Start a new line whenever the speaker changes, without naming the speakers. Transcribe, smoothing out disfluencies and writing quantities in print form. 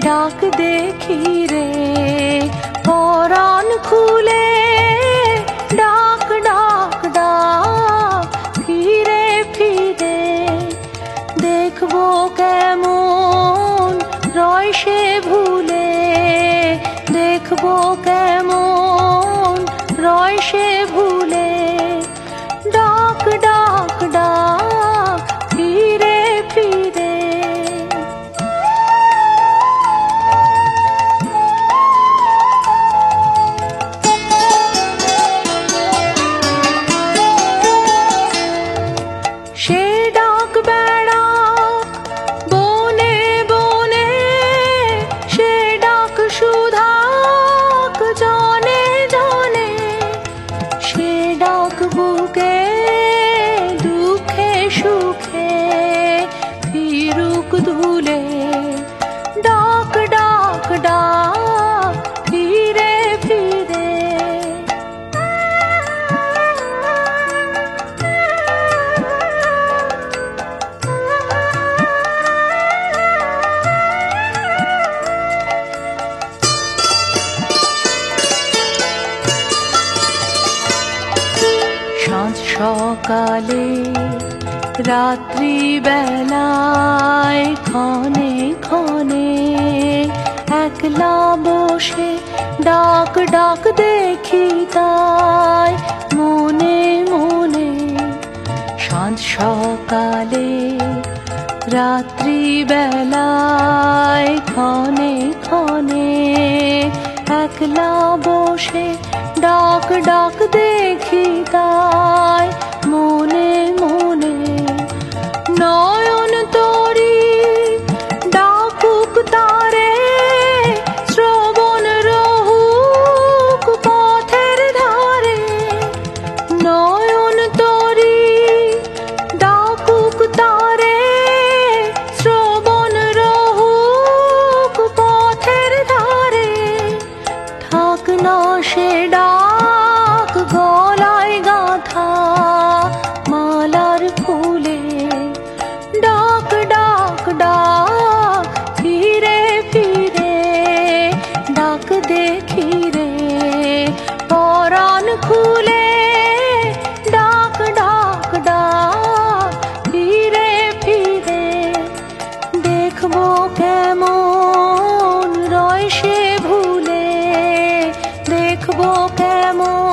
ডাক দেখি রে পরাণ খুলে, ডাক ডাক ডাক ফিরে ফিরে। দেখবো কেমন রয় সে ভুলে, দেখবো কেমন রয় সে ভুলে। ডাক ডাক ডাক ফিরে ফিরে। সে ডাক বেড়াক বনে বনে, সে ডাক সুধাক জনে জনে। সে ডাক বুকে দুঃখে সুখে ফিরুক ধুলে। ডাক ডাক ডাক ফিরে ফিরে। সাঁঝ সকালে রাত্রি বেলায় ক্ষণে ক্ষণে একলা বসে ডাক ডাক দেখি তাই মনে মনে। সাঁঝ সকালে রাত্রি বেলায় ক্ষণে ক্ষণে একলা বসে ডাক ডাক দেখি তাই মনে মনে। নয়ন তরি ডাকুক তারে, শ্রবণ রহুক পথের ধারে। নয়ন তরি ডাকুক তারে, শ্রবণ রহুক পথের ধারে। থাক না সে ডাক গলায় গাঁথা মালার ফুলে। ডাক ডাক ডাক ফিরে ফিরে। ডাক দেখি রে পরাণ খুলে, ডাক ডাক ডাক ফিরে ফিরে। দেখবো কেমন রয় সে ভুলে, দেখবো কেমন